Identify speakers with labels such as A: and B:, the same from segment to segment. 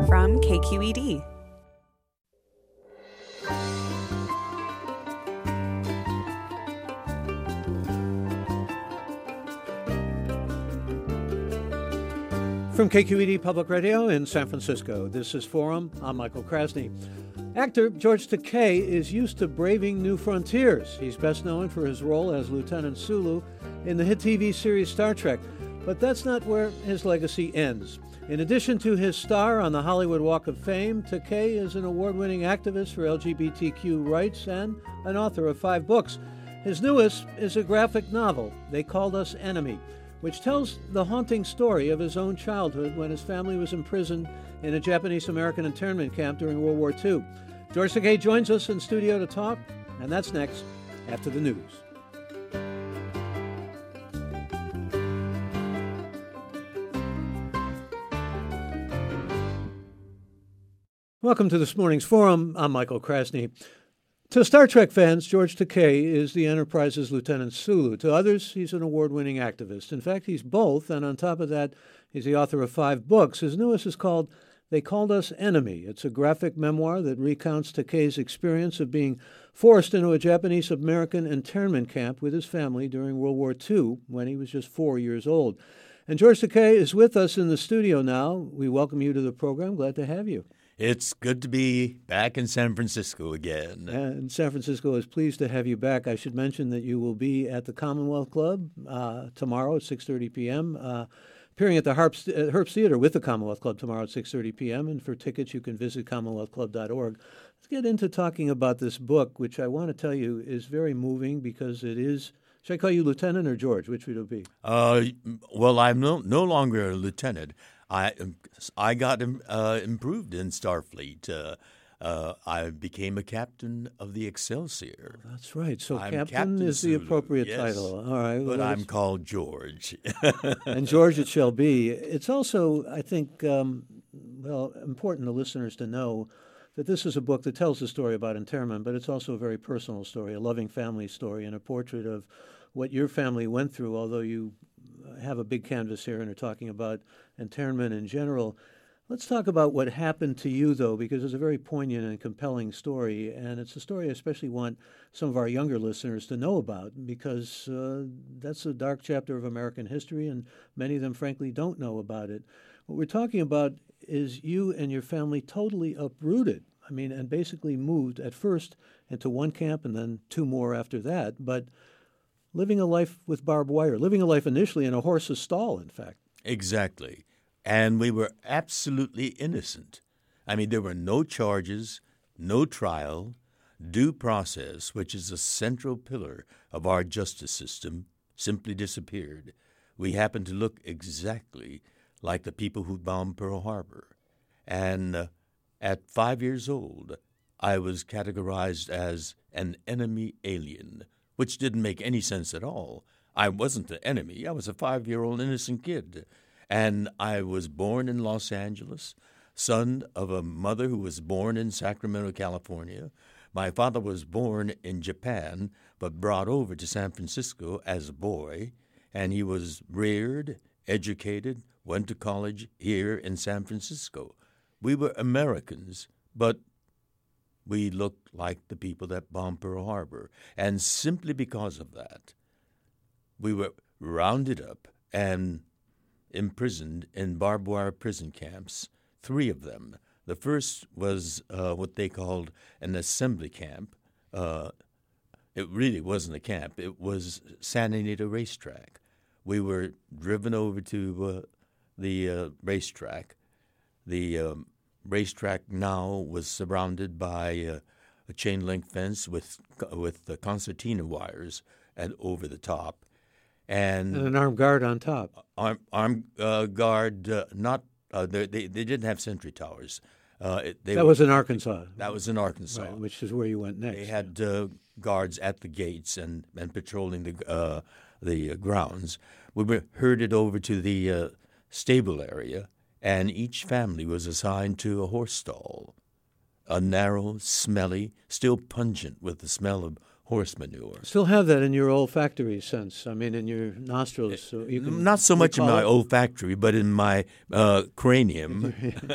A: from KQED.
B: From KQED Public Radio in San Francisco, this is Forum. I'm Michael Krasny. Actor George Takei is used to braving new frontiers. He's best known for his role as Lieutenant Sulu in the hit TV series Star Trek. But that's not where his legacy ends. In addition to his star on the Hollywood Walk of Fame, Takei is an award-winning activist for LGBTQ rights and an author of 5 books. His newest is a graphic novel, They Called Us Enemy, which tells the haunting story of his own childhood when his family was imprisoned in a Japanese-American internment camp during World War II. George Takei joins us in studio to talk, and that's next after the news. Welcome to this morning's Forum. I'm Michael Krasny. To Star Trek fans, George Takei is the Enterprise's Lieutenant Sulu. To others, he's an award-winning activist. In fact, he's both, and on top of that, he's the author of 5 books. His newest is called They Called Us Enemy. It's a graphic memoir that recounts Takei's experience of being forced into a Japanese-American internment camp with his family during World War II when he was just 4 years old. And George Takei is with us in the studio now. We welcome you to the program. Glad to have you.
C: It's good to be back in San Francisco again.
B: And San Francisco is pleased to have you back. I should mention that you will be at the Commonwealth Club tomorrow at 6:30 p.m., appearing at the Herbst Theater with the Commonwealth Club tomorrow at 6:30 p.m. And for tickets, you can visit commonwealthclub.org. Let's get into talking about this book, which I want to tell you is very moving because it is. Should I call you Lieutenant or George? Which would it be?
C: Well, I'm no longer a lieutenant. I got improved in Starfleet. I became a captain of the Excelsior.
B: That's right. So
C: I'm
B: captain is the appropriate title. All right.
C: But I'm called George.
B: And George it shall be. It's also, I think, important to listeners to know that this is a book that tells the story about internment, but it's also a very personal story, a loving family story, and a portrait of what your family went through, although you have a big canvas here and are talking about internment in general. Let's talk about what happened to you, though, because it's a very poignant and compelling story, and it's a story I especially want some of our younger listeners to know about, because that's a dark chapter of American history, and many of them, frankly, don't know about it. What we're talking about is you and your family totally uprooted, and basically moved at first into one camp and then 2 more after that, but living a life with barbed wire, living a life initially in a horse's stall, in fact.
C: Exactly. And we were absolutely innocent. There were no charges, no trial. Due process, which is a central pillar of our justice system, simply disappeared. We happened to look exactly like the people who bombed Pearl Harbor. And at 5 years old, I was categorized as an enemy alien, which didn't make any sense at all. I wasn't the enemy. I was a 5-year-old innocent kid. And I was born in Los Angeles, son of a mother who was born in Sacramento, California. My father was born in Japan, but brought over to San Francisco as a boy. And he was reared, educated, went to college here in San Francisco. We were Americans, but we looked like the people that bombed Pearl Harbor. And simply because of that, we were rounded up and imprisoned in barbed wire prison camps, 3 of them. The first was what they called an assembly camp. It really wasn't a camp. It was Santa Anita Racetrack. We were driven over to the racetrack. The racetrack now was surrounded by a chain-link fence with the concertina wires over the top. And
B: an armed guard on top.
C: Armed guard, they didn't have sentry towers.
B: That was in Arkansas.
C: That was in Arkansas.
B: Right, which is where you went next.
C: They had guards at the gates and patrolling the grounds. We were herded over to the stable area, and each family was assigned to a horse stall, a narrow, smelly, still pungent with the smell of horse manure.
B: Still have that in your olfactory sense. I mean, in your nostrils. So you can
C: Not so much in
B: recall
C: my
B: it.
C: olfactory, but in my cranium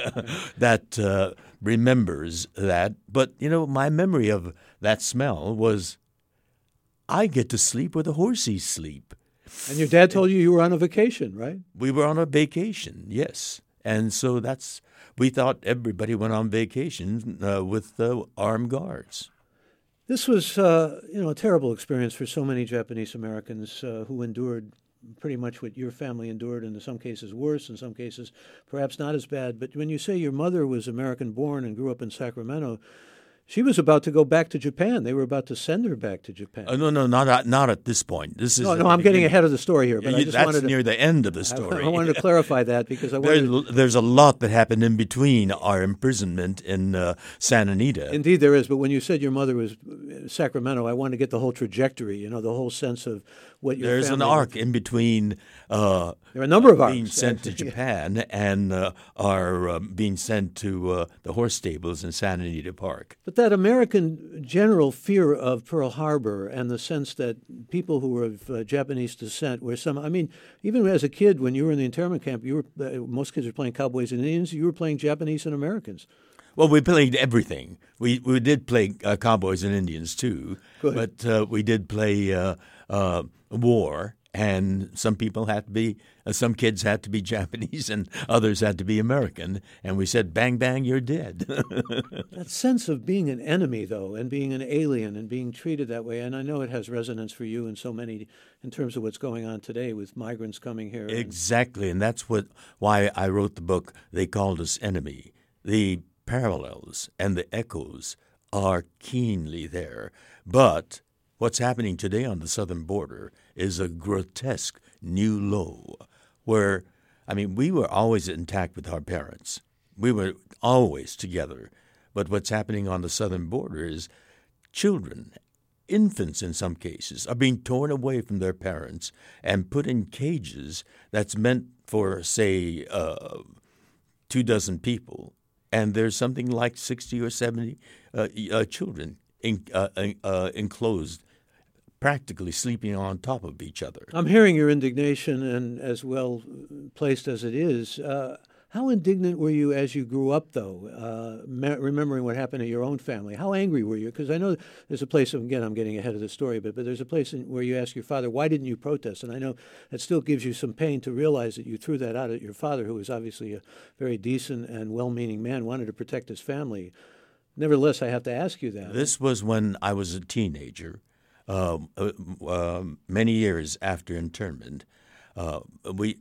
C: that remembers that. But, my memory of that smell was I get to sleep where the horses sleep.
B: And your dad told you were on a vacation, right?
C: We were on a vacation, yes. And so we thought everybody went on vacation with armed guards.
B: This was, a terrible experience for so many Japanese Americans who endured pretty much what your family endured, and in some cases worse, in some cases perhaps not as bad. But when you say your mother was American-born and grew up in Sacramento, she was about to go back to Japan. They were about to send her back to Japan.
C: No, not at this point. This is
B: No, I'm getting ahead of the story here, but I just
C: that's
B: wanted to,
C: near the end of the story.
B: I wanted to clarify that because I wanted
C: There's a lot that happened in between our imprisonment in Santa Anita.
B: Indeed, there is. But when you said your mother was Sacramento, I wanted to get the whole trajectory, the whole sense of what your
C: There's an
B: family
C: arc in between
B: There are a number of
C: being
B: arcs.
C: sent to Japan and our being sent to the horse stables in Santa Anita Park.
B: But that American general fear of Pearl Harbor and the sense that people who were of Japanese descent were even as a kid, when you were in the internment camp, most kids were playing cowboys and Indians, you were playing Japanese and Americans.
C: Well, we played everything. We did play cowboys and Indians too,
B: Good.
C: but we did play war. And some kids had to be Japanese and others had to be American. And we said, bang, bang, you're dead.
B: That sense of being an enemy, though, and being an alien and being treated that way, and I know it has resonance for you and so many in terms of what's going on today with migrants coming here.
C: Exactly. And that's why I wrote the book, They Called Us Enemy. The parallels and the echoes are keenly there. But what's happening today on the southern border is a grotesque new low where, we were always intact with our parents. We were always together. But what's happening on the southern border is children, infants in some cases, are being torn away from their parents and put in cages that's meant for, say, 24 people. And there's something like 60 or 70 children enclosed, practically sleeping on top of each other.
B: I'm hearing your indignation, and as well placed as it is. How indignant were you as you grew up, though, remembering what happened to your own family? How angry were you? Because I know there's a place, again, I'm getting ahead of the story, but there's a place where you ask your father, why didn't you protest? And I know that still gives you some pain to realize that you threw that out at your father, who was obviously a very decent and well-meaning man, wanted to protect his family. Nevertheless, I have to ask you that.
C: This was when I was a teenager, many years after internment. The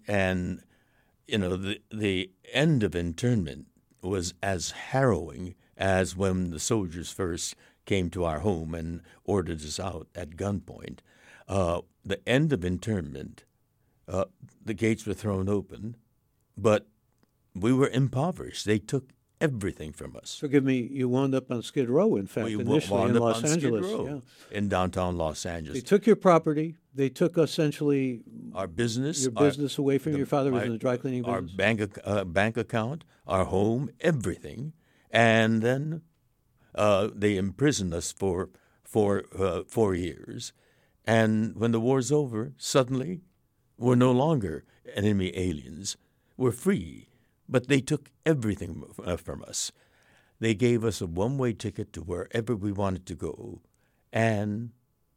C: end of internment was as harrowing as when the soldiers first came to our home and ordered us out at gunpoint. The end of internment, the gates were thrown open, but we were impoverished. They took everything from us.
B: Forgive me, you wound up on Skid Row, in fact, initially in Los Angeles.
C: In downtown Los Angeles.
B: They took your property. They took essentially
C: our business,
B: your business away from your father was in the dry cleaning business.
C: Our bank account, our home, everything, and then they imprisoned us for 4 years. And when the war's over, suddenly we're no longer enemy aliens. We're free. But they took everything from us. They gave us a one-way ticket to wherever we wanted to go, and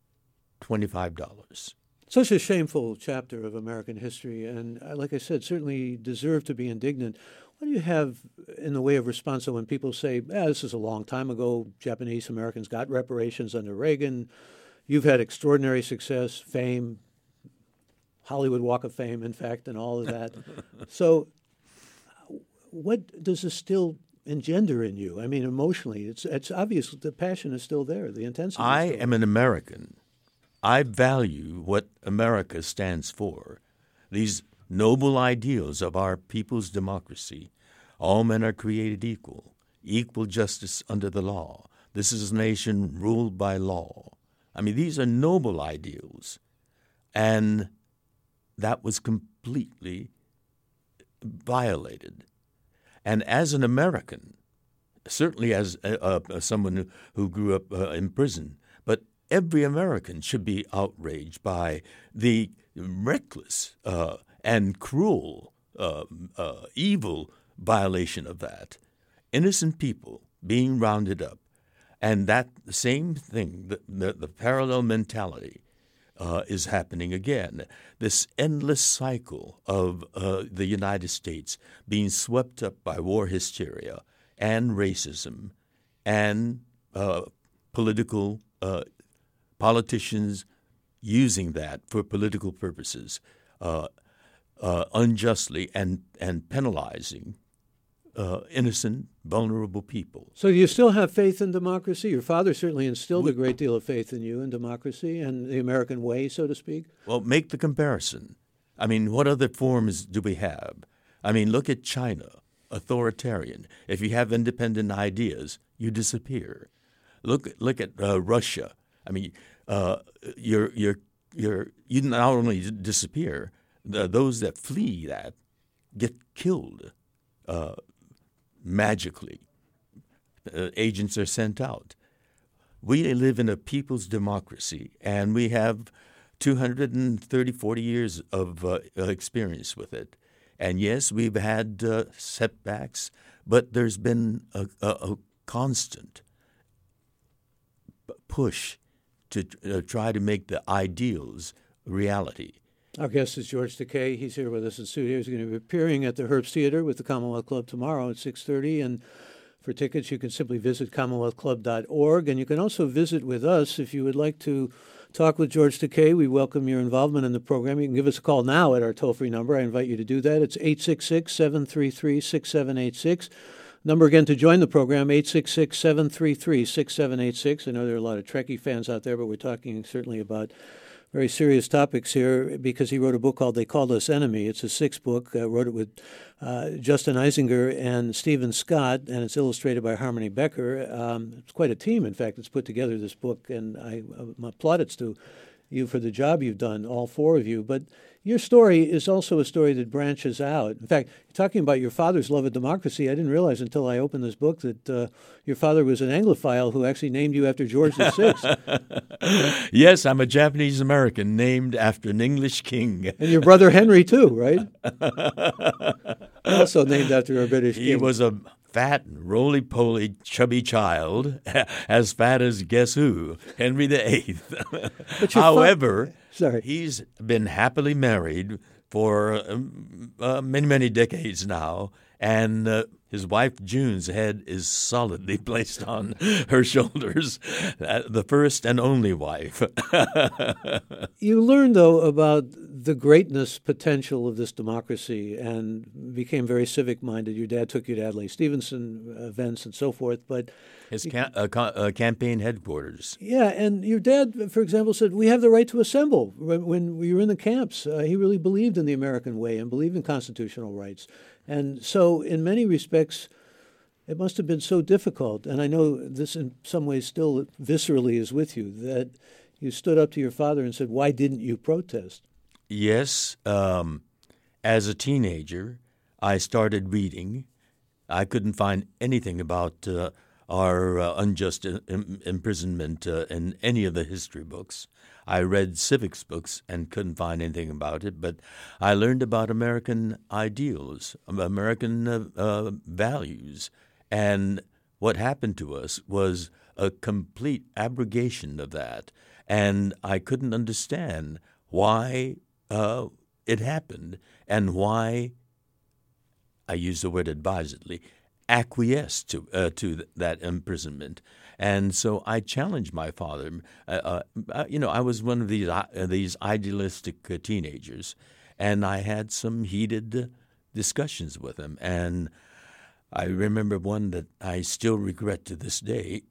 C: $25.
B: Such a shameful chapter of American history, and like I said, certainly deserve to be indignant. What do you have in the way of response when people say, this is a long time ago, Japanese Americans got reparations under Reagan, you've had extraordinary success, fame, Hollywood Walk of Fame, in fact, and all of that. So what does this still engender in you? Emotionally, it's obvious the passion is still there, the intensity.
C: I am an American. I value what America stands for, these noble ideals of our people's democracy. All men are created equal, equal justice under the law. This is a nation ruled by law. These are noble ideals. And that was completely violated. And as an American, certainly as someone who grew up in prison, but every American should be outraged by the reckless and cruel, evil violation of that. Innocent people being rounded up. And that same thing, the parallel mentality, is happening again. This endless cycle of the United States being swept up by war hysteria and racism and politicians using that for political purposes, unjustly and penalizing innocent, vulnerable people.
B: So do you still have faith in democracy? Your father certainly instilled a great deal of faith in you in democracy and the American way, so to speak.
C: Well, make the comparison. I mean, what other forms do we have? I mean, look at China, authoritarian. If you have independent ideas, you disappear. Look at Russia. I mean, you not only disappear, those that flee that get killed magically. Agents are sent out. We live in a people's democracy, and we have 40 years of experience with it. And yes, we've had setbacks, but there's been a constant push to try to make the ideals reality.
B: Our guest is George Takei. He's here with us in studio. He's going to be appearing at the Herbst Theater with the Commonwealth Club tomorrow at 6:30. And for tickets, you can simply visit commonwealthclub.org. And you can also visit with us if you would like to talk with George Takei. We welcome your involvement in the program. You can give us a call now at our toll-free number. I invite you to do that. It's 866-733-6786. Number again to join the program, 866-733-6786. I know there are a lot of Trekkie fans out there, but we're talking certainly about very serious topics here because he wrote a book called They Called Us Enemy. It's a sixth book. Wrote it with Justin Eisinger and Stephen Scott, and it's illustrated by Harmony Becker. It's quite a team, in fact, that's put together this book, and my plaudits to you for the job you've done, all four of you. But your story is also a story that branches out. In fact, talking about your father's love of democracy, I didn't realize until I opened this book that your father was an Anglophile who actually named you after George VI.
C: Yes, I'm a Japanese American named after an English king.
B: And your brother Henry, too, right? Also named after a British king.
C: He was a fat, roly-poly, chubby child, as fat as guess who? Henry VIII. However, he's been happily married for many, many decades now, and his wife June's head is solidly placed on her shoulders, the first and only wife.
B: You learned, though, about the greatness potential of this democracy and became very civic-minded. Your dad took you to Adlai Stevenson events and so forth. But
C: his campaign headquarters.
B: Yeah, and your dad, for example, said, we have the right to assemble. When we were in the camps, he really believed in the American way and believed in constitutional rights. And so in many respects, it must have been so difficult, and I know this in some ways still viscerally is with you, that you stood up to your father and said, why didn't you protest?
C: Yes. As a teenager, I started reading. I couldn't find anything about our unjust imprisonment in any of the history books. I read civics books and couldn't find anything about it, but I learned about American ideals, American values, and what happened to us was a complete abrogation of that, and I couldn't understand why it happened and why, I use the word advisedly, acquiesced to that imprisonment. And so I challenged my father. I was one of these idealistic teenagers, and I had some heated discussions with him. And I remember one that I still regret to this day.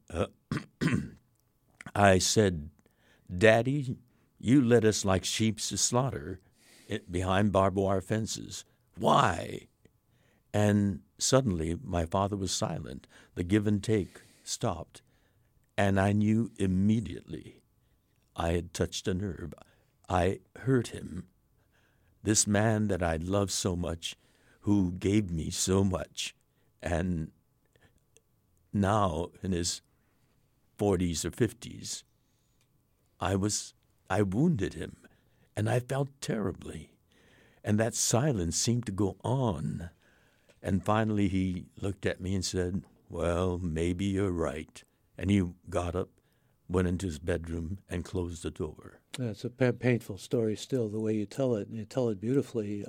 C: I said, Daddy, you led us like sheep to slaughter behind barbed wire fences. Why? And suddenly my father was silent. The give and take stopped. And I knew immediately I had touched a nerve. I hurt him. This man that I loved so much, who gave me so much, and now in his 40s or 50s, I wounded him, and I felt terribly. And that silence seemed to go on. And finally he looked at me and said, "Well, maybe you're right." And he got up, went into his bedroom, and closed the door.
B: It's a painful story still, the way you tell it, and you tell it beautifully.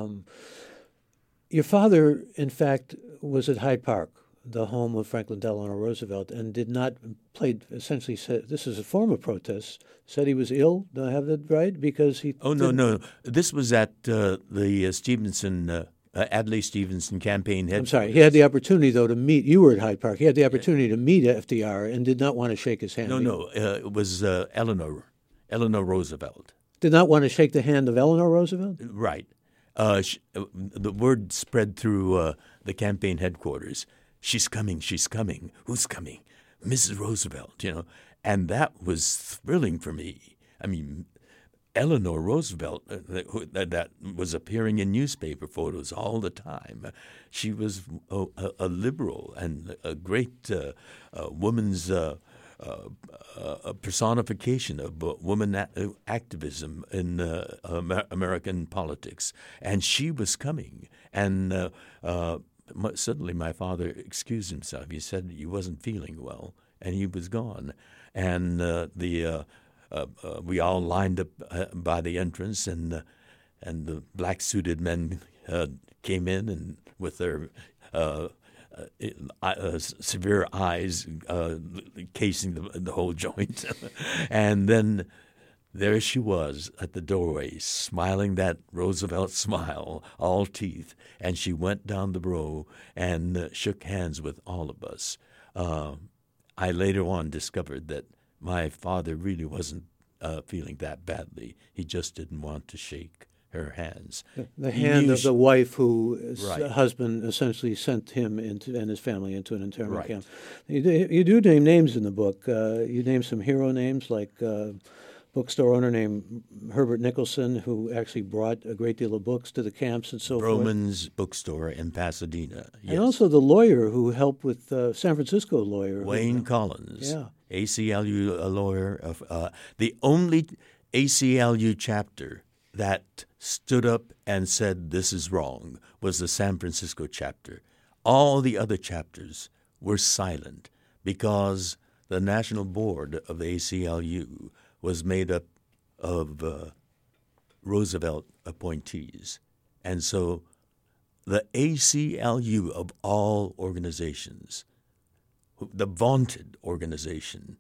B: Your father, in fact, was at Hyde Park, the home of Franklin Delano Roosevelt, and did not essentially said, this is a form of protest, said he was ill. Do I have that right? Because he...
C: Oh, no. This was at the Stevenson, Adlai Stevenson campaign headquarters.
B: I'm sorry. He had the opportunity, though, to meet... You were at Hyde Park. He had the opportunity to meet FDR and did not want to shake his hand.
C: No. It was Eleanor Roosevelt.
B: Did not want to shake the hand of Eleanor Roosevelt?
C: Right. The word spread through the campaign headquarters. She's coming. Who's coming? Mrs. Roosevelt, And that was thrilling for me. I mean, Eleanor Roosevelt, that was appearing in newspaper photos all the time. She was a liberal and a great woman's personification of woman activism in American politics. And she was coming. And suddenly my father excused himself. He said he wasn't feeling well, and he was gone. And we all lined up by the entrance, and the black-suited men came in and with their severe eyes casing the whole joint. And then there she was at the doorway, smiling that Roosevelt smile, all teeth, and she went down the row and shook hands with all of us. I later on discovered that my father really wasn't feeling that badly. He just didn't want to shake her hands.
B: The hand of the wife whose
C: Right.
B: husband essentially sent him and his family into an internment camp. You do name names in the book. You name some hero names like bookstore owner named Herbert Nicholson, who actually brought a great deal of books to the camps and so forth.
C: Broman's bookstore in Pasadena. Yes.
B: And also the lawyer who helped with San Francisco lawyer.
C: Wayne Collins.
B: Yeah.
C: ACLU, a lawyer. The only ACLU chapter that stood up and said this is wrong was the San Francisco chapter. All the other chapters were silent because the national board of the ACLU was made up of Roosevelt appointees. And so the ACLU of all organizations, the vaunted organization,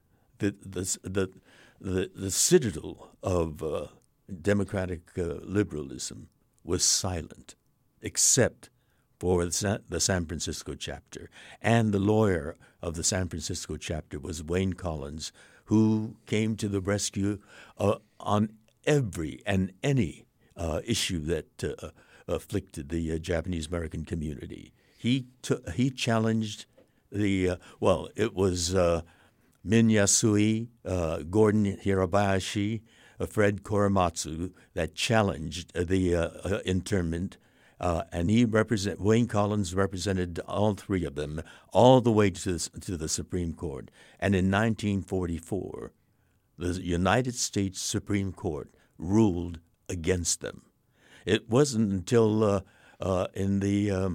C: the citadel of democratic liberalism, was silent, except for the San Francisco chapter. And the lawyer of the San Francisco chapter was Wayne Collins, who came to the rescue on every and any issue that afflicted the Japanese American community. He challenged it was Min Yasui, Gordon Hirabayashi, Fred Korematsu that challenged the internment. And Wayne Collins represented all three of them all the way to the Supreme Court. And in 1944, the United States Supreme Court ruled against them. It wasn't until in the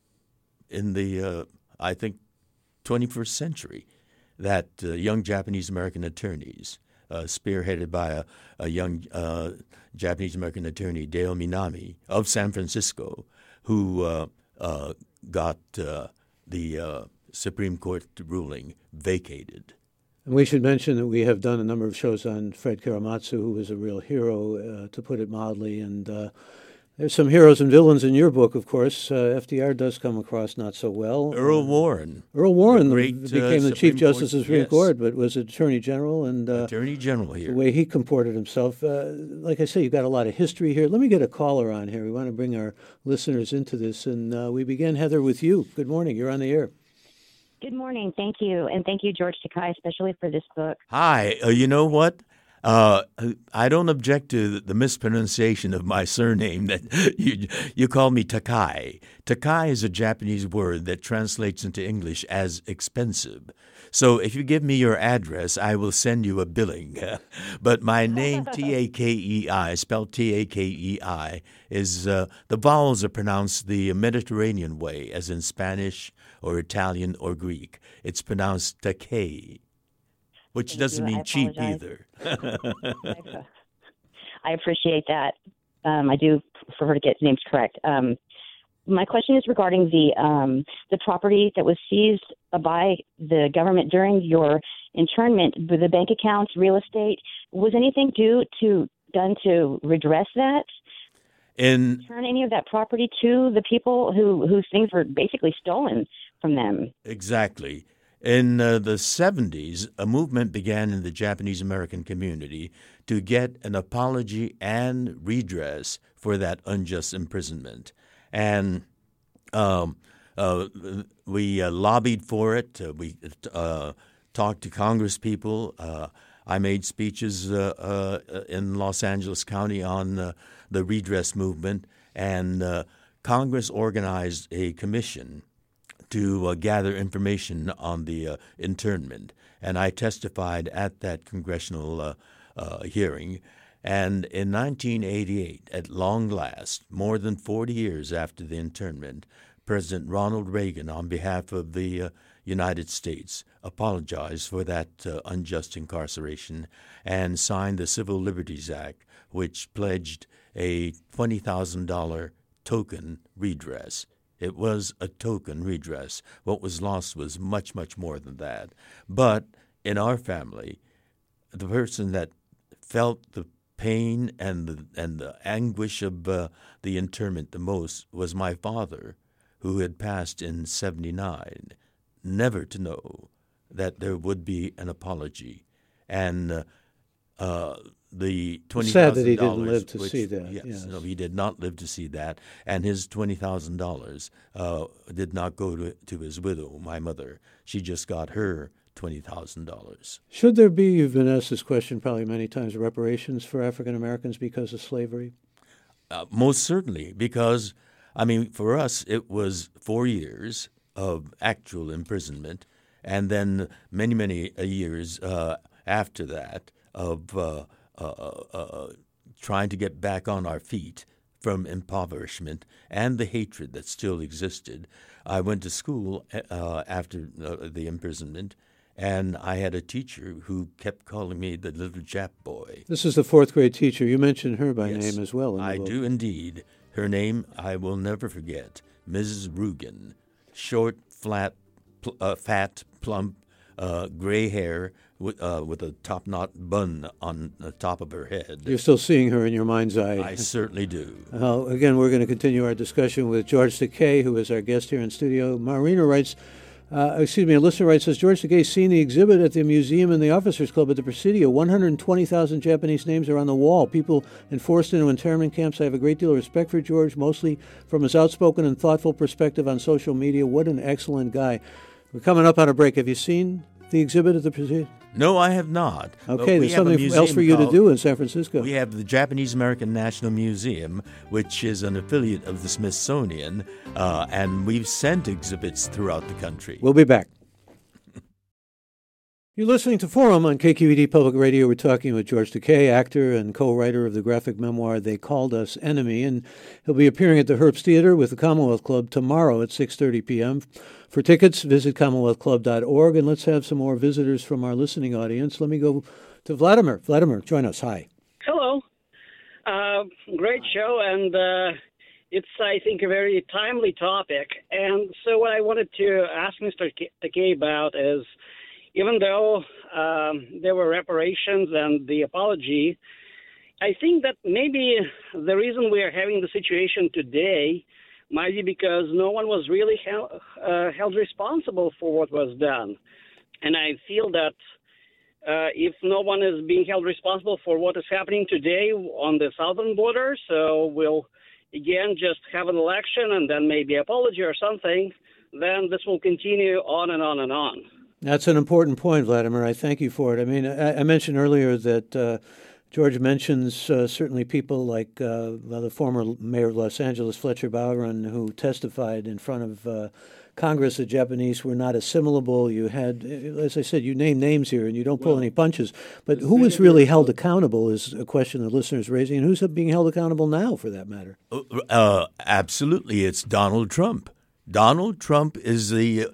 C: I think 21st century that young Japanese American attorneys, spearheaded by a young Japanese American attorney, Deo Minami of San Francisco, who got the Supreme Court ruling vacated.
B: And we should mention that we have done a number of shows on Fred Korematsu, who was a real hero, to put it mildly. And there's some heroes and villains in your book, of course. FDR does come across not so well.
C: Earl Warren.
B: Earl Warren
C: great,
B: became the Chief Justice of the Supreme
C: yes.
B: Court, but was Attorney General. And
C: Attorney General here.
B: the way he comported himself. Like I say, you've got a lot of history here. Let me get a caller on here. We want to bring our listeners into this. And we begin, Heather, with you. Good morning. You're on the air.
A: Good morning. Thank you. And thank you, George Takei, especially for this book.
C: Hi. You know what? I don't object to the mispronunciation of my surname that you call me Takai. Takai is a Japanese word that translates into English as expensive. So if you give me your address, I will send you a billing. But my name, Takei, spelled Takei, is the vowels are pronounced the Mediterranean way, as in Spanish or Italian or Greek. It's pronounced Takei, which
A: Thank
C: doesn't
A: you. I
C: mean cheap
A: apologize.
C: either.
A: I appreciate that. I do prefer to get names correct. My question is regarding the property that was seized by the government during your internment, the bank accounts, real estate. Was anything done to redress that? Turn any of that property to the people whose things were basically stolen from them?
C: Exactly. In the 70s, a movement began in the Japanese American community to get an apology and redress for that unjust imprisonment. And we lobbied for it. We talked to Congress people. I made speeches in Los Angeles County on the redress movement, and Congress organized a commission to gather information on the internment, and I testified at that congressional hearing. And in 1988, at long last, more than 40 years after the internment, President Ronald Reagan, on behalf of the United States, apologized for that unjust incarceration and signed the Civil Liberties Act, which pledged a $20,000 token redress. It was a token redress. What was lost was much, much more than that. But in our family, the person that felt the pain and the anguish of the internment the most was my father, who had passed in 1979, never to know that there would be an apology. And the $20,000.
B: Sad that he didn't live to see that.
C: Yes, no, he did not live to see that, and his $20,000 did not go to his widow, my mother. She just got her $20,000.
B: Should there be, you've been asked this question probably many times, reparations for African Americans because of slavery?
C: Most certainly, because, I mean, for us, it was 4 years of actual imprisonment, and then many, many years after that of trying to get back on our feet from impoverishment and the hatred that still existed. I went to school after the imprisonment, and I had a teacher who kept calling me the little Jap boy.
B: This is the fourth grade teacher. You mentioned her by
C: Yes,
B: name as well.
C: I do indeed. Her name I will never forget, Mrs. Rugen. Short, flat, fat, plump, gray hair with a top-knot bun on the top of her head.
B: You're still seeing her in your mind's eye.
C: I certainly do.
B: Again, we're going to continue our discussion with George Takei, who is our guest here in studio. Marina writes, a listener writes, has George Takei seen the exhibit at the museum and the Officers Club at the Presidio? 120,000 Japanese names are on the wall. People enforced into internment camps. I have a great deal of respect for George, mostly from his outspoken and thoughtful perspective on social media. What an excellent guy. We're coming up on a break. Have you seen the exhibit at the Presidio?
C: No, I have not.
B: Okay, there's something else for you to do in San Francisco.
C: We have the Japanese American National Museum, which is an affiliate of the Smithsonian, and we've sent exhibits throughout the country.
B: We'll be back. You're listening to Forum on KQED Public Radio. We're talking with George Takei, actor and co-writer of the graphic memoir They Called Us Enemy, and he'll be appearing at the Herbst Theater with the Commonwealth Club tomorrow at 6:30 p.m. For tickets, visit commonwealthclub.org, and let's have some more visitors from our listening audience. Let me go to Vladimir. Vladimir, join us. Hi.
D: Hello. Great show, and it's, I think, a very timely topic. And so what I wanted to ask Mr. Takei about is, even though there were reparations and the apology, I think that maybe the reason we are having the situation today might be because no one was really held responsible for what was done. And I feel that if no one is being held responsible for what is happening today on the southern border, so we'll again just have an election and then maybe apology or something, then this will continue on and on and on.
B: That's an important point, Vladimir. I thank you for it. I mean, I mentioned earlier that George mentions certainly people like the former mayor of Los Angeles, Fletcher Bowron, who testified in front of Congress that Japanese were not assimilable. You had, as I said, you name names here and you don't pull any punches. But who was really held accountable is a question the listeners raising, and who's being held accountable now, for that matter?
C: Absolutely, it's Donald Trump. Donald Trump is the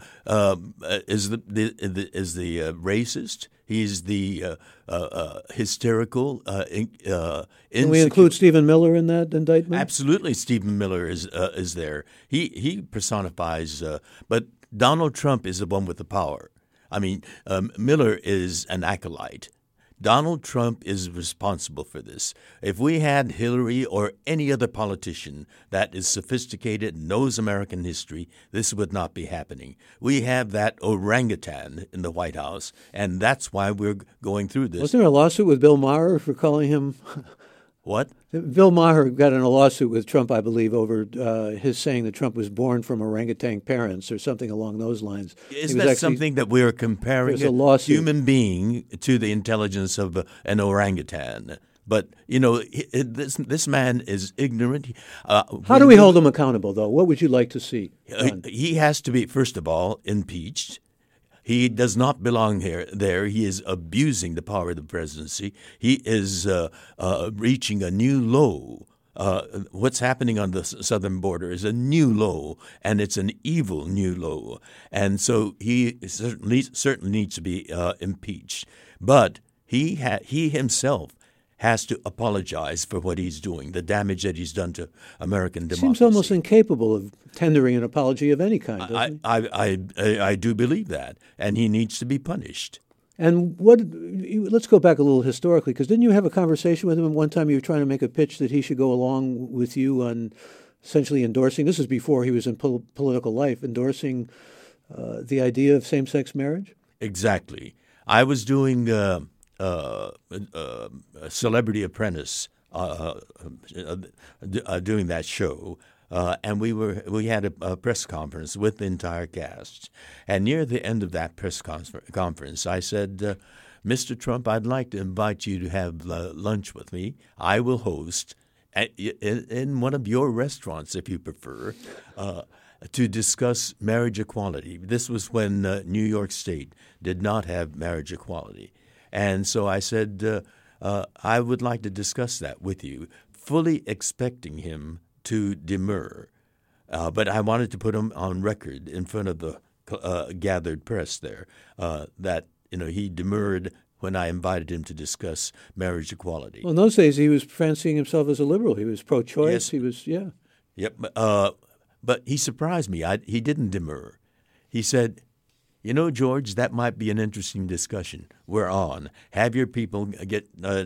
C: racist. He's the hysterical.
B: Can we include Stephen Miller in that indictment?
C: Absolutely, Stephen Miller is there. He personifies. But Donald Trump is the one with the power. I mean, Miller is an acolyte. Donald Trump is responsible for this. If we had Hillary or any other politician that is sophisticated, knows American history, this would not be happening. We have that orangutan in the White House, and that's why we're going through this.
B: Wasn't there a lawsuit with Bill Maher for calling him?
C: What?
B: Bill Maher got in a lawsuit with Trump, I believe, over his saying that Trump was born from orangutan parents or something along those lines.
C: Isn't that something that we're comparing a human being to the intelligence of an orangutan? But, you know, this man is ignorant.
B: How do we hold him accountable, though? What would you like to see done?
C: He has to be, first of all, impeached. He does not belong there. He is abusing the power of the presidency. He is reaching a new low. What's happening on the southern border is a new low, and it's an evil new low. And so he certainly needs to be impeached. But he himself has to apologize for what he's doing, the damage that he's done to American democracy.
B: Seems almost incapable of tendering an apology of any kind, doesn't
C: he? I do believe that, and he needs to be punished.
B: And let's go back a little historically, because didn't you have a conversation with him at one time? You were trying to make a pitch that he should go along with you on essentially endorsing, this is before he was in political life, endorsing the idea of same-sex marriage?
C: Exactly. I was doing Celebrity Apprentice, doing that show, and we had a press conference with the entire cast. And near the end of that press conference, I said, "Mr. Trump, I'd like to invite you to have lunch with me. I will host in one of your restaurants, if you prefer." To discuss marriage equality. This was when New York State did not have marriage equality. And so I said, I would like to discuss that with you, fully expecting him to demur. But I wanted to put him on record in front of the gathered press there that he demurred when I invited him to discuss marriage equality.
B: Well, in those days, he was fancying himself as a liberal. He was pro-choice.
C: Yes.
B: He was, yeah.
C: Yep. But he surprised me. He didn't demur. He said, George, that might be an interesting discussion. We're on. Have your people get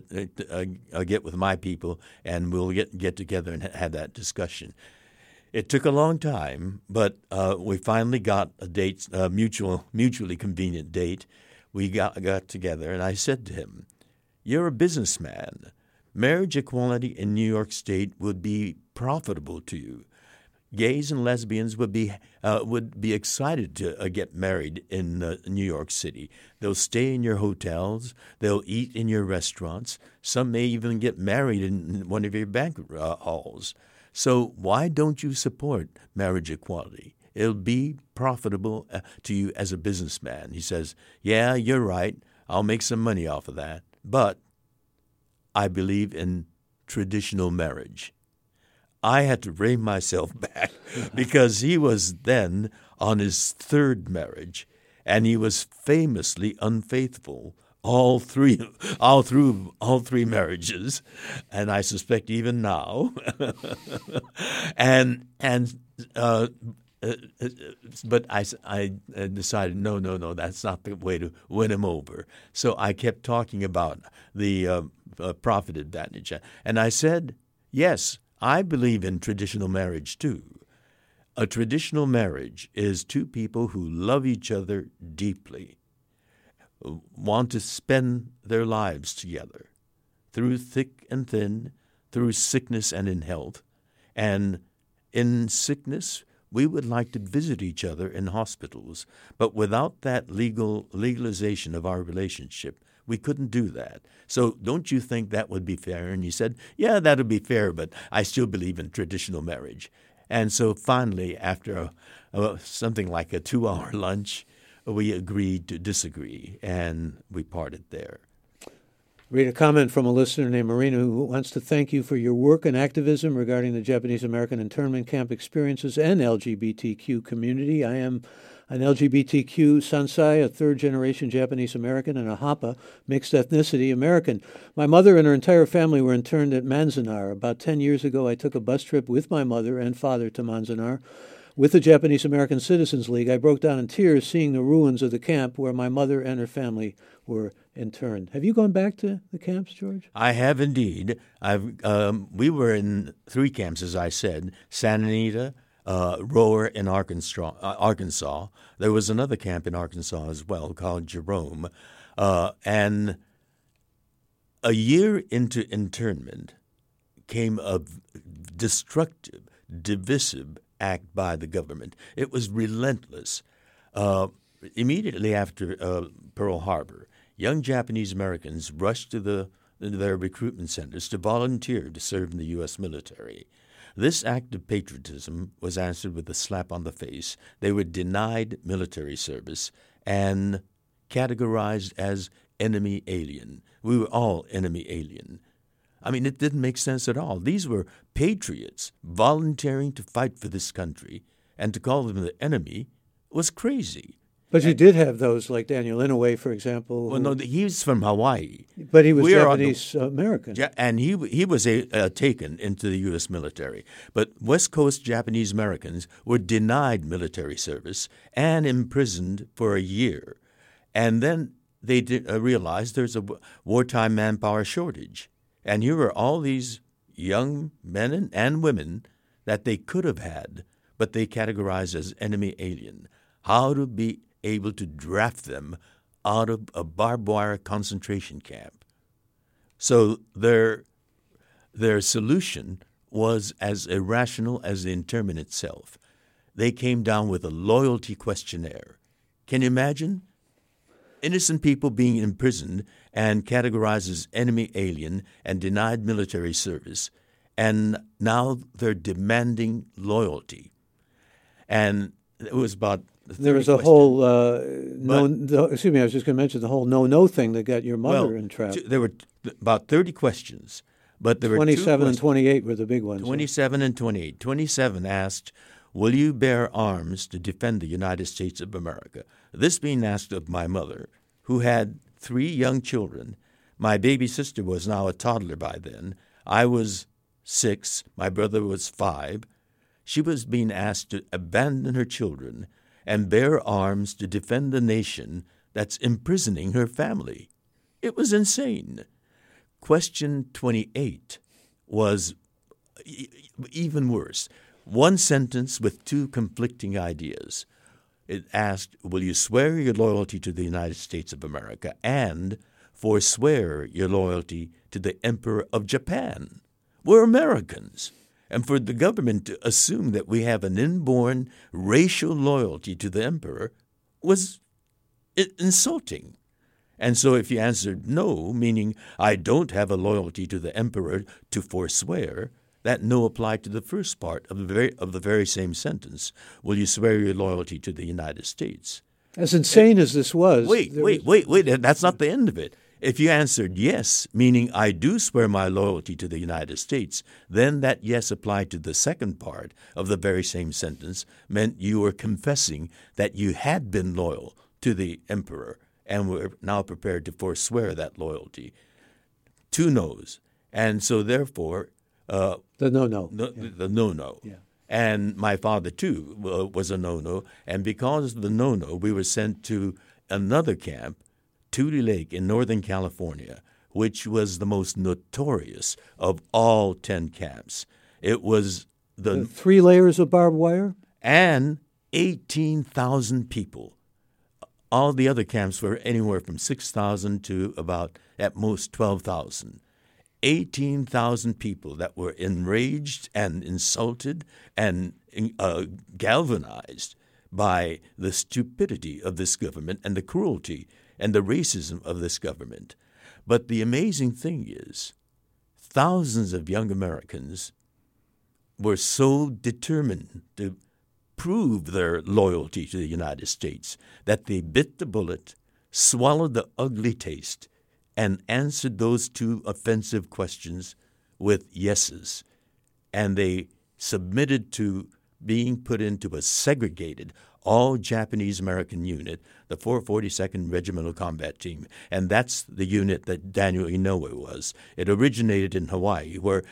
C: with my people, and we'll get together and have that discussion. It took a long time, but we finally got a date, a mutually convenient date. We got together, and I said to him, "You're a businessman. Marriage equality in New York State would be profitable to you. Gays and lesbians would be excited to get married in New York City. They'll stay in your hotels. They'll eat in your restaurants. Some may even get married in one of your banquet halls. So why don't you support marriage equality? It'll be profitable to you as a businessman." He says, "Yeah, you're right. I'll make some money off of that. But I believe in traditional marriage." I had to rein myself back because he was then on his third marriage, and he was famously unfaithful all three marriages, and I suspect even now. But I decided no, that's not the way to win him over. So I kept talking about the profit advantage, and I said, yes, I believe in traditional marriage too. A traditional marriage is two people who love each other deeply, want to spend their lives together through thick and thin, through sickness and in health. And in sickness, we would like to visit each other in hospitals, but without that legalization of our relationship, we couldn't do that. So don't you think that would be fair? And he said, yeah, that would be fair, but I still believe in traditional marriage. And so finally, after something like a 2-hour lunch, we agreed to disagree, and we parted there.
B: Read a comment from a listener named Marina who wants to thank you for your work and activism regarding the Japanese American internment camp experiences and LGBTQ community. I am an LGBTQ Sansai, a third-generation Japanese American, and a Hapa, mixed ethnicity American. My mother and her entire family were interned at Manzanar. About 10 years ago, I took a bus trip with my mother and father to Manzanar. With the Japanese American Citizens League, I broke down in tears seeing the ruins of the camp where my mother and her family were interned. Have you gone back to the camps, George?
C: I have indeed. We were in 3 camps, as I said: Santa Anita, Rower in Arkansas. There was another camp in Arkansas as well called Jerome. And a year into internment came a destructive, divisive act by the government. It was relentless. Immediately after Pearl Harbor, young Japanese Americans rushed to their recruitment centers to volunteer to serve in the U.S. military. This act of patriotism was answered with a slap on the face. They were denied military service and categorized as enemy alien. We were all enemy alien. I mean, it didn't make sense at all. These were patriots volunteering to fight for this country, and to call them the enemy was crazy.
B: But you did have those, like Daniel Inouye, for example.
C: Well, no, he's from Hawaii.
B: But he was Japanese American.
C: And he was taken into the U.S. military. But West Coast Japanese Americans were denied military service and imprisoned for a year. And then they realized there's a wartime manpower shortage. And here were all these young men and women that they could have had, but they categorized as enemy alien. How to be able to draft them out of a barbed wire concentration camp. So their solution was as irrational as the internment itself. They came down with a loyalty questionnaire. Can you imagine? Innocent people being imprisoned and categorized as enemy alien and denied military service, and now they're demanding loyalty. And it was about
B: there was a whole I was just going to mention the whole no thing that got your mother entrapped.
C: There were about 30 questions, but there
B: 27 and 28 were the big ones.
C: 27 and 28. 27 asked, "Will you bear arms to defend the United States of America?" This being asked of my mother, who had 3 young children. My baby sister was now a toddler by then. I was 6. My brother was 5. She was being asked to abandon her children and bear arms to defend the nation that's imprisoning her family. It was insane. Question 28 was even worse. One sentence with 2 conflicting ideas. It asked, "Will you swear your loyalty to the United States of America and forswear your loyalty to the Emperor of Japan?" We're Americans. And for the government to assume that we have an inborn racial loyalty to the emperor was insulting. And so if you answered no, meaning I don't have a loyalty to the emperor to forswear, that no applied to the first part of the very same sentence. Will you swear your loyalty to the United States?
B: As insane as this was.
C: Wait. That's not the end of it. If you answered yes, meaning I do swear my loyalty to the United States, then that yes applied to the second part of the very same sentence meant you were confessing that you had been loyal to the emperor and were now prepared to forswear that loyalty. 2 no's. And so therefore...
B: the no-no.
C: The no-no.
B: Yeah.
C: And my father, too, was a no-no. And because of the no-no, we were sent to another camp, Tule Lake in Northern California, which was the most notorious of all 10 camps. It was the
B: 3 layers of barbed wire?
C: And 18,000 people. All the other camps were anywhere from 6,000 to about, at most, 12,000. 18,000 people that were enraged and insulted and galvanized by the stupidity of this government and the cruelty and the racism of this government. But the amazing thing is, thousands of young Americans were so determined to prove their loyalty to the United States that they bit the bullet, swallowed the ugly taste, and answered those two offensive questions with yeses. And they submitted to being put into a segregated, all-Japanese-American unit, the 442nd Regimental Combat Team. And that's the unit that Daniel Inouye was. It originated in Hawaii, where,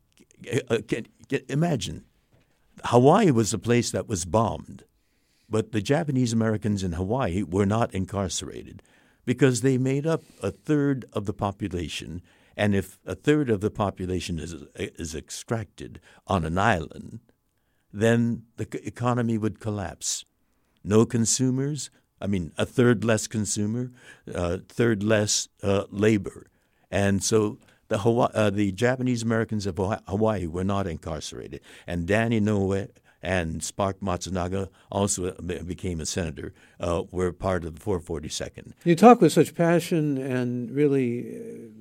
C: imagine, Hawaii was a place that was bombed, but the Japanese-Americans in Hawaii were not incarcerated because they made up a third of the population. And if a third of the population is extracted on an island, then the economy would collapse. No consumers, a third less consumer, third less labor. And so the Japanese Americans of Hawaii were not incarcerated. And Dan Inouye and Spark Matsunaga also became a senator, were part of the 442nd.
B: You talk with such passion and really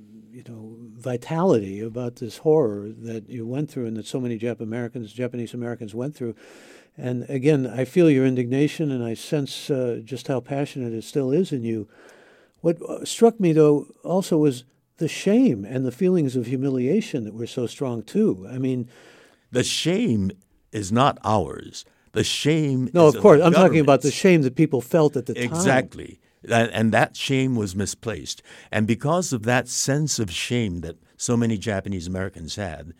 B: vitality about this horror that you went through and that so many Japanese Americans went through. And again, I feel your indignation and I sense just how passionate it still is in you. What struck me, though, also was the shame and the feelings of humiliation that were so strong, too.
C: The shame is not ours. The shame
B: No,
C: is
B: of course. I'm talking
C: government's.
B: about the shame that people felt at the time.
C: Exactly. And that shame was misplaced. And because of that sense of shame that so many Japanese Americans had,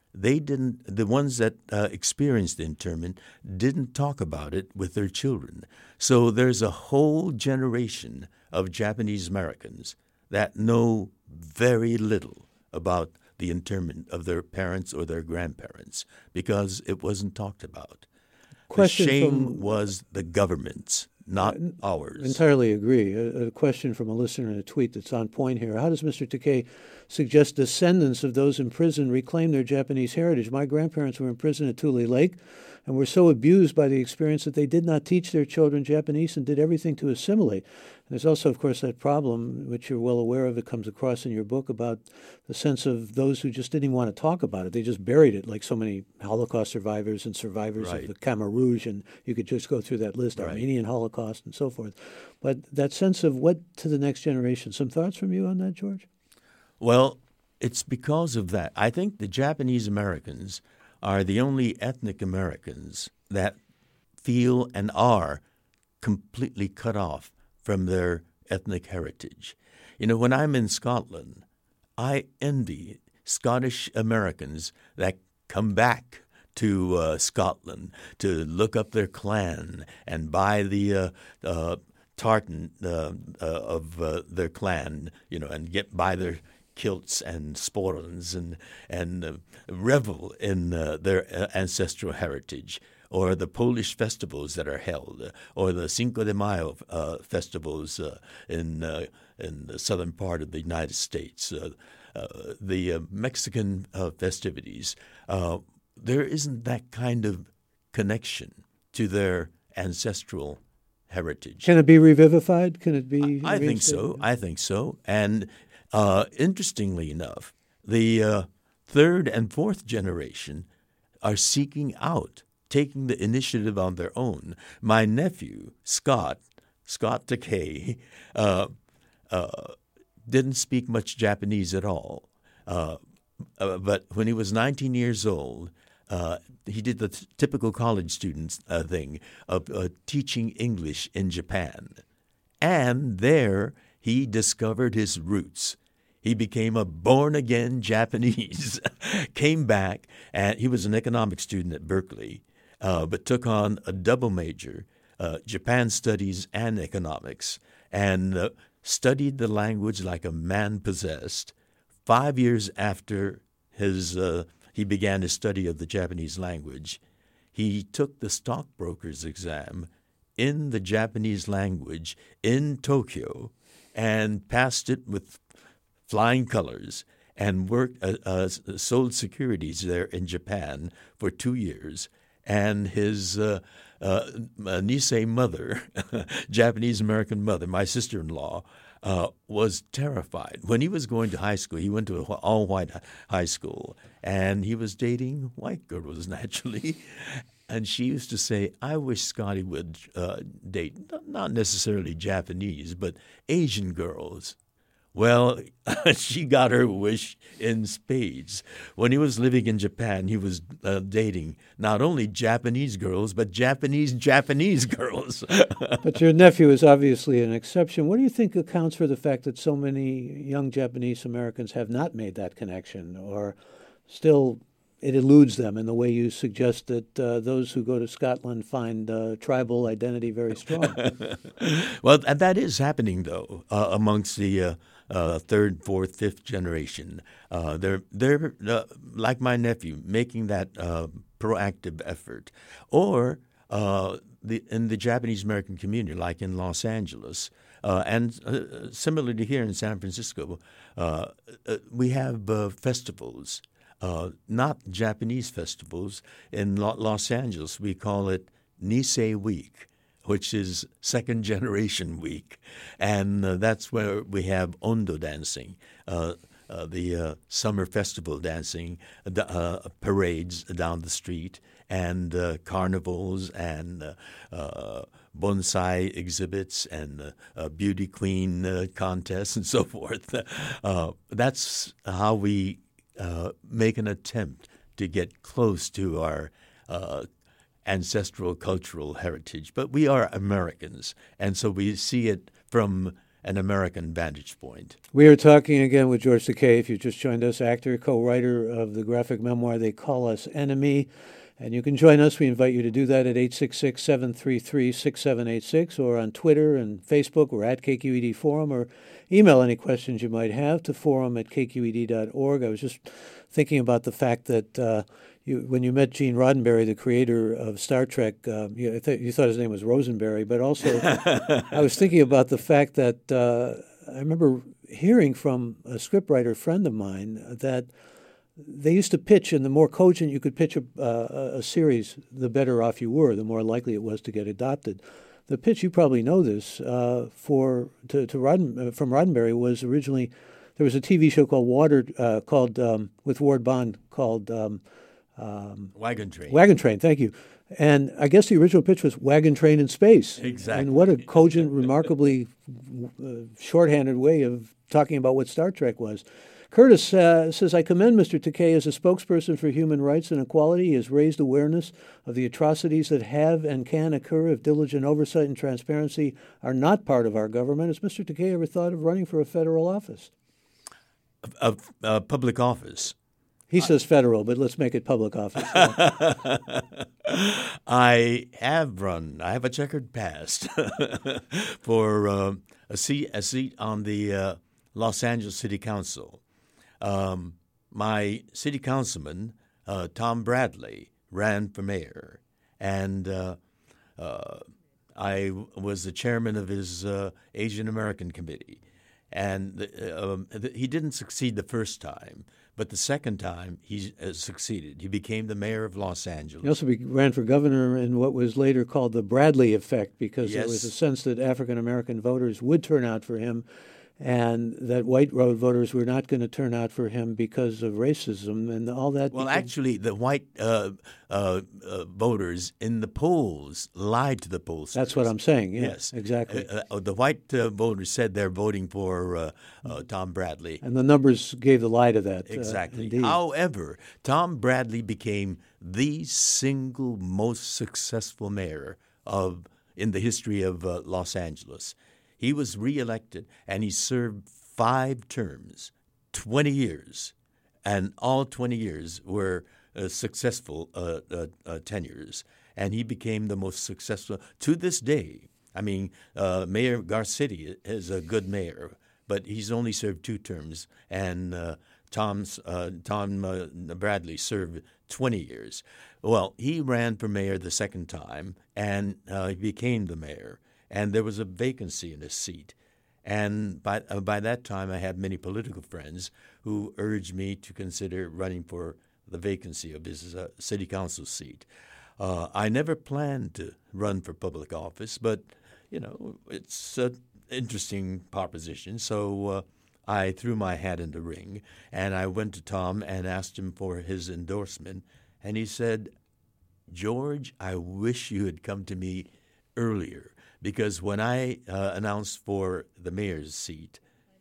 C: the ones that experienced the internment didn't talk about it with their children. So there's a whole generation of Japanese Americans that know very little about the internment of their parents or their grandparents because it wasn't talked about. The shame was the government's, not ours.
B: Entirely agree. A question from a listener in a tweet that's on point here. How does Mr. Takei suggest descendants of those in prison reclaim their Japanese heritage? My grandparents were in prison at Tule Lake and were so abused by the experience that they did not teach their children Japanese and did everything to assimilate. And there's also, of course, that problem, which you're well aware of, it comes across in your book, about the sense of those who just didn't even want to talk about it. They just buried it, like so many Holocaust survivors and survivors
C: Right.
B: of the Khmer Rouge, and you could just go through that list,
C: Right.
B: Armenian Holocaust and so forth. But that sense of what to the next generation. Some thoughts from you on that, George?
C: Well, it's because of that. I think the Japanese Americans are the only ethnic Americans that feel and are completely cut off from their ethnic heritage. When I'm in Scotland, I envy Scottish Americans that come back to Scotland to look up their clan and buy the tartan of their clan, and buy their kilts and sporrans and revel in their ancestral heritage, or the Polish festivals that are held, or the Cinco de Mayo festivals in the southern part of the United States, the Mexican festivities. There isn't that kind of connection to their ancestral heritage.
B: Can it be revivified? Can it be?
C: I think so. I think so. And interestingly enough, the third and fourth generation are seeking out, taking the initiative on their own. My nephew, Scott Takei, didn't speak much Japanese at all. But when he was 19 years old, he did the typical college student thing of teaching English in Japan. And there he discovered his roots. He became a born-again Japanese, came back, and he was an economics student at Berkeley, but took on a double major, Japan studies and economics, and studied the language like a man possessed. 5 years after he began his study of the Japanese language, he took the stockbroker's exam in the Japanese language in Tokyo and passed it with flying colors, and sold securities there in Japan for 2 years, and his Nisei mother, Japanese-American mother, my sister-in-law, was terrified. When he was going to high school, he went to an all-white high school, and he was dating white girls, naturally. And she used to say, I wish Scotty would date not necessarily Japanese, but Asian girls. Well, she got her wish in spades. When he was living in Japan, he was dating not only Japanese girls, but Japanese girls.
B: But your nephew is obviously an exception. What do you think accounts for the fact that so many young Japanese Americans have not made that connection, or still it eludes them in the way you suggest that those who go to Scotland find tribal identity very strong?
C: Well, that is happening, though, amongst the third, fourth, fifth generation. They're like my nephew, making that proactive effort. Or in the Japanese American community, like in Los Angeles, and similarly here in San Francisco, we have festivals. Not Japanese festivals. In Los Angeles, we call it Nisei Week, which is second generation week. And that's where we have Ondo dancing, the summer festival dancing, parades down the street, and carnivals and bonsai exhibits and beauty queen contests and so forth. That's how we make an attempt to get close to our ancestral cultural heritage. But we are Americans, and so we see it from an American vantage point.
B: We are talking again with George Takei. If you just joined us, actor, co-writer of the graphic memoir They Call Us Enemy. And you can join us. We invite you to do that at 866-733-6786 or on Twitter and Facebook. We're at KQED Forum, or email any questions you might have to forum@kqed.org. I was just thinking about the fact that when you met Gene Roddenberry, the creator of Star Trek, you thought his name was Rosenberry, but also I was thinking about the fact that I remember hearing from a scriptwriter friend of mine that they used to pitch, and the more cogent you could pitch a series, the better off you were, the more likely it was to get adopted. The pitch, you probably know this, from Roddenberry was originally, there was a TV show called with Ward Bond called
C: Wagon Train.
B: Wagon Train, thank you. And I guess the original pitch was Wagon Train in Space.
C: Exactly.
B: And what a cogent, remarkably shorthanded way of talking about what Star Trek was. Curtis says, I commend Mr. Takei as a spokesperson for human rights and equality. He has raised awareness of the atrocities that have and can occur if diligent oversight and transparency are not part of our government. Has Mr. Takei ever thought of running for a federal office?
C: Public office.
B: He says federal, but let's make it public office.
C: I have run. I have a checkered past for a seat on the Los Angeles City Council. My city councilman, Tom Bradley, ran for mayor, and I was the chairman of his Asian American committee. And he didn't succeed the first time, but the second time he succeeded. He became the mayor of Los Angeles.
B: He also ran for governor in what was later called the Bradley effect, because there was a sense that African American voters would turn out for him, and that white voters were not going to turn out for him because of racism and all that.
C: Well, actually, the white voters in the polls lied to the pollsters.
B: That's what I'm saying.
C: Yes,
B: exactly.
C: The white voters said they're voting for Tom Bradley.
B: And the numbers gave the lie to that.
C: Exactly.
B: Indeed.
C: However, Tom Bradley became the single most successful mayor in the history of Los Angeles. He was reelected, and he served 5 terms, 20 years, and all 20 years were successful tenures, and he became the most successful to this day. I mean, Mayor Garcetti is a good mayor, but he's only served 2 terms, and Tom Bradley served 20 years. Well, he ran for mayor the second time, and he became the mayor. And there was a vacancy in his seat. And by that time, I had many political friends who urged me to consider running for the vacancy of his city council seat. I never planned to run for public office, but it's an interesting proposition. So I threw my hat in the ring, and I went to Tom and asked him for his endorsement, and he said, "George, I wish you had come to me earlier, because when I announced for the mayor's seat."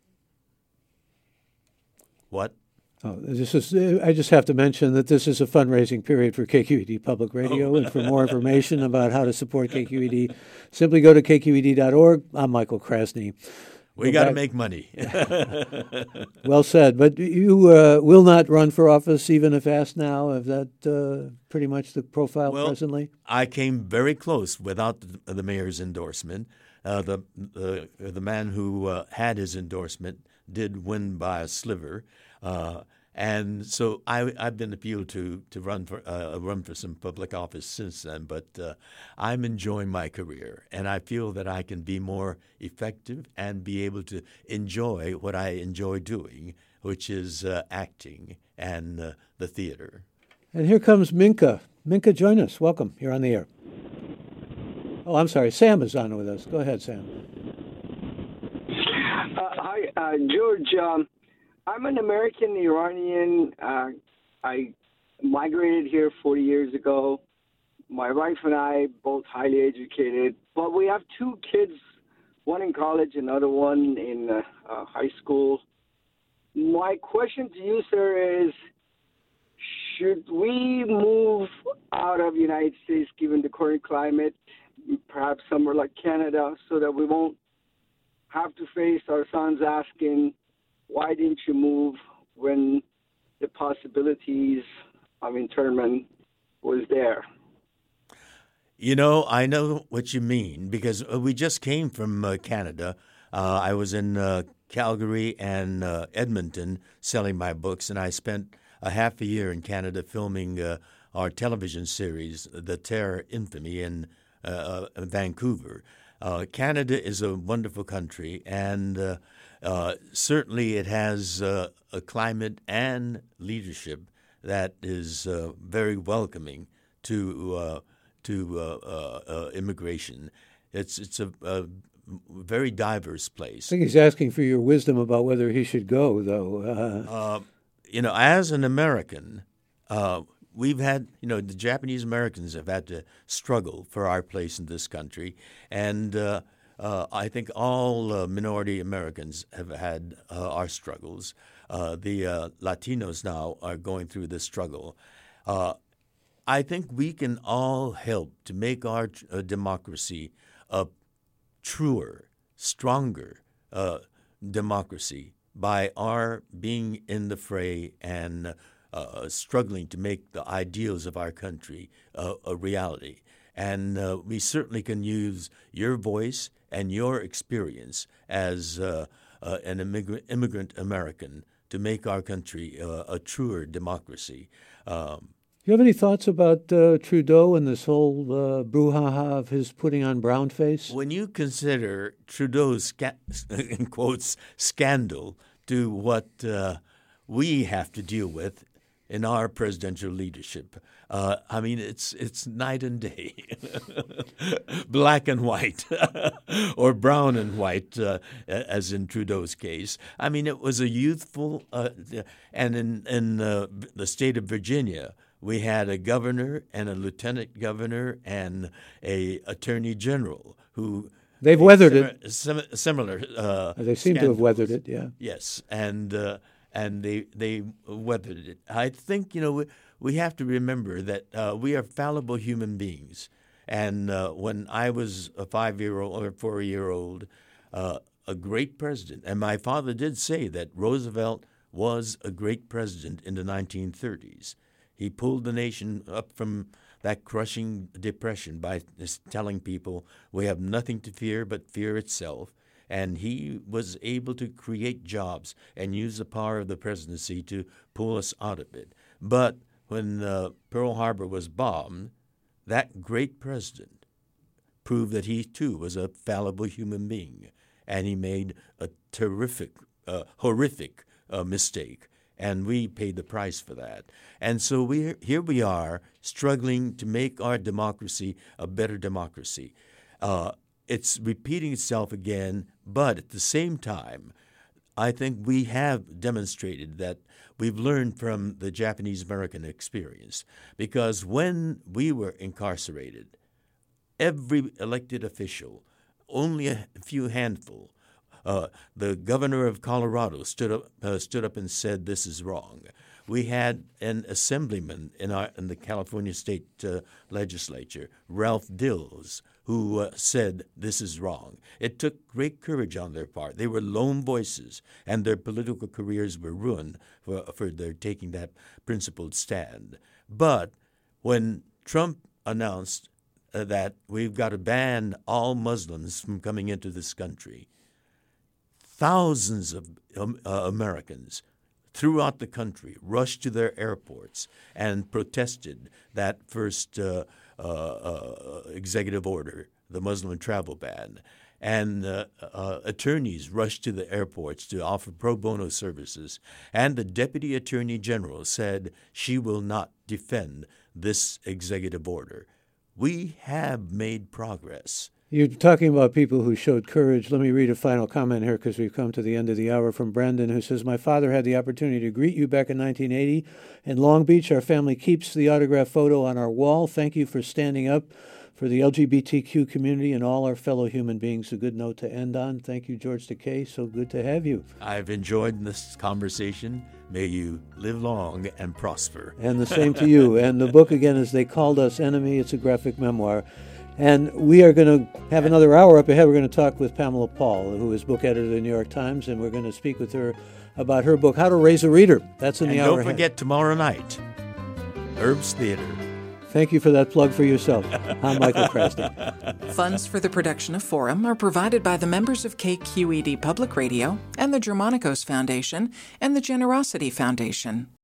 C: What?
B: Oh, I just have to mention that this is a fundraising period for KQED Public Radio, and for more information about how to support KQED, simply go to kqed.org. I'm Michael Krasny.
C: We got to make money.
B: Well said. But you will not run for office even if asked now? Is that pretty much the profile presently?
C: I came very close without the mayor's endorsement. The man who had his endorsement did win by a sliver. And so I've been appealed to run for some public office since then, but I'm enjoying my career, and I feel that I can be more effective and be able to enjoy what I enjoy doing, which is acting and the theater.
B: And here comes Minka. Minka, join us. Welcome. You're on the air. Oh, I'm sorry. Sam is on with us. Go ahead, Sam.
E: Hi, George. I'm an American Iranian. I migrated here 40 years ago. My wife and I, both highly educated, but we have two kids, one in college, another one in high school. My question to you, sir, is should we move out of the United States given the current climate, perhaps somewhere like Canada, so that we won't have to face our sons asking, why didn't you move when the possibilities of internment was there?
C: I know what you mean, because we just came from Canada. I was in Calgary and Edmonton selling my books, and I spent a half a year in Canada filming our television series, The Terror Infamy, in Vancouver. Canada is a wonderful country, and certainly it has a climate and leadership that is very welcoming to immigration. It's a very diverse place.
B: I think he's asking for your wisdom about whether he should go, though.
C: As an American, we've had, the Japanese Americans have had to struggle for our place in this country, and I think all minority Americans have had our struggles. The Latinos now are going through this struggle. I think we can all help to make our democracy a truer, stronger democracy by our being in the fray and struggling to make the ideals of our country a reality. And we certainly can use your voice and your experience as an immigrant American to make our country a truer democracy.
B: Do you have any thoughts about Trudeau and this whole brouhaha of his putting on brown face?
C: When you consider Trudeau's, in quotes, scandal to what we have to deal with in our presidential leadership, it's night and day, black and white, or brown and white, as in Trudeau's case. It was a youthful, and in the state of Virginia, we had a governor and a lieutenant governor and a attorney general who
B: they've weathered it.
C: Similar.
B: They seem to have weathered it. Yeah.
C: Yes, and they weathered it. I think we have to remember that we are fallible human beings. And when I was a 5-year-old or 4-year-old, a great president, and my father did say that Roosevelt was a great president in the 1930s. He pulled the nation up from that crushing depression by just telling people we have nothing to fear but fear itself. And he was able to create jobs and use the power of the presidency to pull us out of it. But when Pearl Harbor was bombed, that great president proved that he, too, was a fallible human being. And he made a horrific mistake. and we paid the price for that. And so here we are struggling to make our democracy a better democracy. It's repeating itself again, but at the same time, I think we have demonstrated that we've learned from the Japanese-American experience, because when we were incarcerated, every elected official, only a few handful, the governor of Colorado stood up and said, "This is wrong." We had an assemblyman in the California State Legislature, Ralph Dills, who said, "This is wrong." It took great courage on their part. They were lone voices, and their political careers were ruined for their taking that principled stand. But when Trump announced that we've got to ban all Muslims from coming into this country, thousands of Americans throughout the country rushed to their airports and protested that first executive order, the Muslim travel ban. And attorneys rushed to the airports to offer pro bono services. And the Deputy Attorney General said she will not defend this executive order. We have made progress.
B: You're talking about people who showed courage. Let me read a final comment here because we've come to the end of the hour from Brendan, who says, "My father had the opportunity to greet you back in 1980 in Long Beach. Our family keeps the autograph photo on our wall. Thank you for standing up for the LGBTQ community and all our fellow human beings." A good note to end on. Thank you, George Takei. So good to have you.
C: I've enjoyed this conversation. May you live long and prosper.
B: And the same to you. And the book, again, is They Called Us Enemy. It's a graphic memoir. And we are going to have another hour up ahead. We're going to talk with Pamela Paul, who is book editor of the New York Times, and we're going to speak with her about her book, How to Raise a Reader. That's in the hour ahead.
C: Don't forget tomorrow night, Herbst Theater.
B: Thank you for that plug for yourself. I'm Michael Krasny.
F: Funds for the production of Forum are provided by the members of KQED Public Radio and the Germanicos Foundation and the Generosity Foundation.